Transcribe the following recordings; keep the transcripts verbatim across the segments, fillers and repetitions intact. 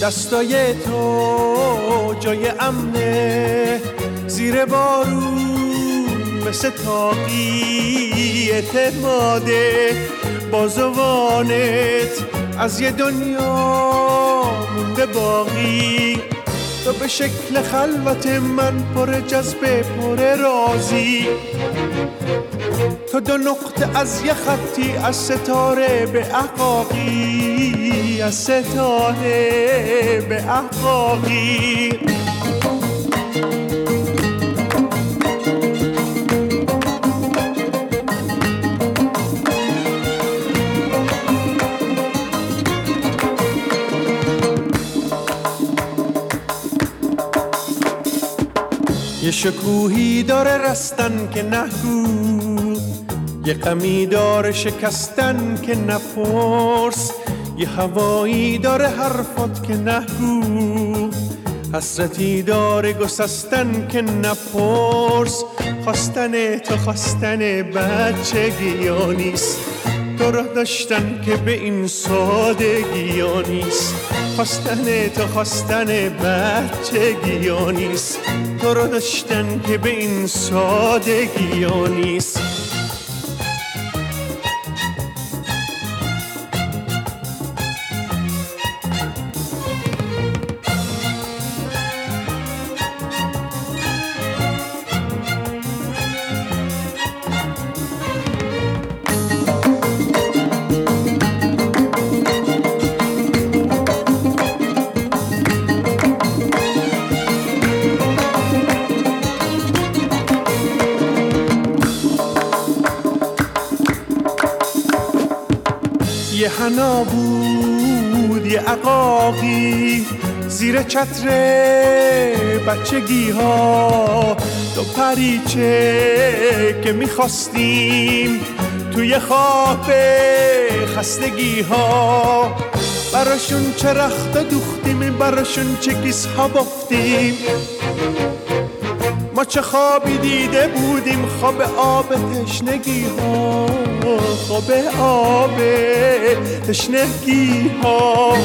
دستای تو جای امنه، زیر بارون مثل تاقی اعتماده، بازوانت از یه دنیا مونده باقی، تو به شکل خلوت من پر جذبه پر رازی، تو دو نقطه از یه خطی از ستاره به احقاقی، از ستاره به احقاقی. یه شکوهی داره رستن که نگو، یه غمی داره شکستن که نپرس، یه هوایی داره حرفات که نگو، حسرتی داره گسستن که نپرس. خواستن تو خواستن بچگی ها نیست، تو را داشتن که به این سادگی ها نیست. خواستن تو خواستن بچگی ها نیست، تو را داشتن که به این سادگی ها نیست. یه حنا بود یه عقاقی زیر چتر بچگی ها، دو پریچه که میخواستیم توی خواب خستگی ها، براشون چه رخت دوختیم، براشون چه کیس ها بافتیم. ما چه خوابی دیده بودیم، خواب آب تشنگی ها، خواب آب تشنگی ها.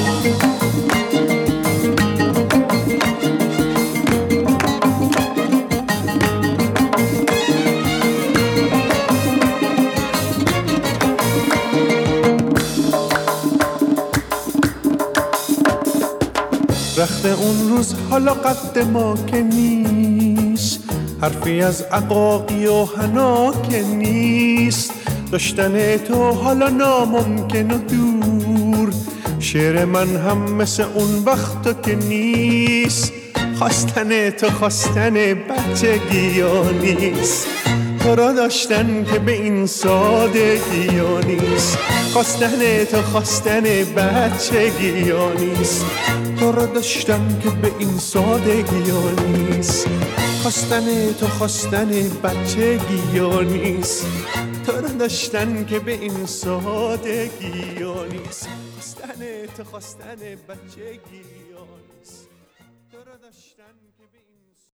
رخت اون روز حالا قد ما که نیست، حرفی از عقاقی و حنا که نیست. داشتن تو حالا ناممکن و دور، شعر من هم مثل اون وقتا که نیست. خواستن تو خواستن بچگی ها نیست، تو را داشتن که به این سادگی ها نیست. خواستن تو خواستن بچگی ها نیست، تو را داشتن که به این سادگی ها نیست. خواستن تو خواستن بچگی ها نیست، تو را داشتن که به این سادگی ها نیست. خواستن تو خواستن بچگی ها نیست، تو را داشتن که به این